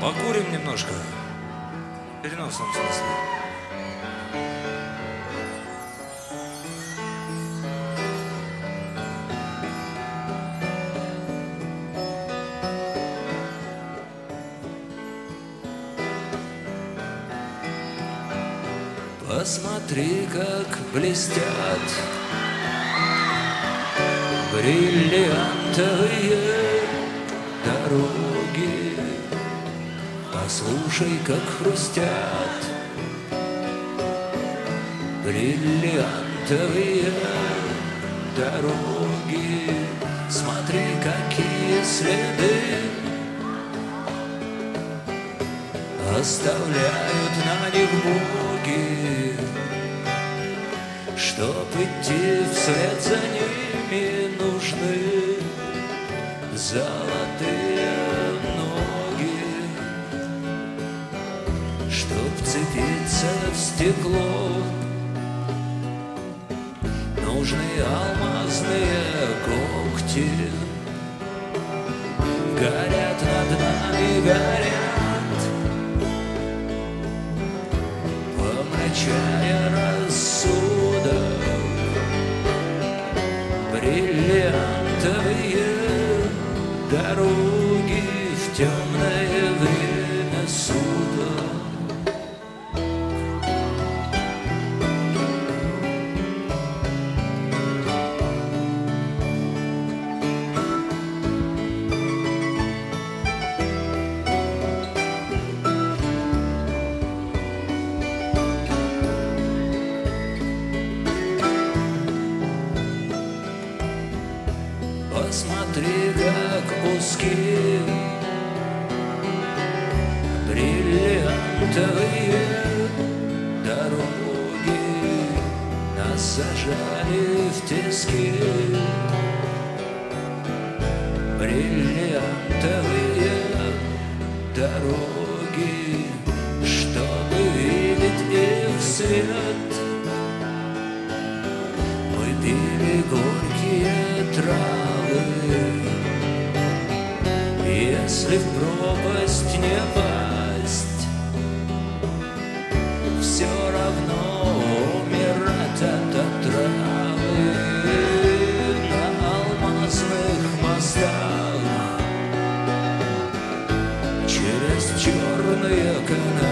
Покурим немножко. В переносном смысле. Посмотри, как блестят бриллиантовые дороги. Послушай, как хрустят бриллиантовые дороги. Смотри, какие следы оставляют на них боги. Чтоб идти вслед за ними, нужны золотые ноги. Чтоб вцепиться в стекло, нужны алмазные когти. Горят над нами, горят, помрачая рассудок, бриллиантовые дороги в темное время суток. Посмотри, как узкие бриллиантовые дороги нас зажали в тиски. Бриллиантовые дороги, чтобы видеть их свет, мы пили горькие травы. Если в пропасть не пасть, все равно умирать от отравы. На алмазных мостах через черные каналы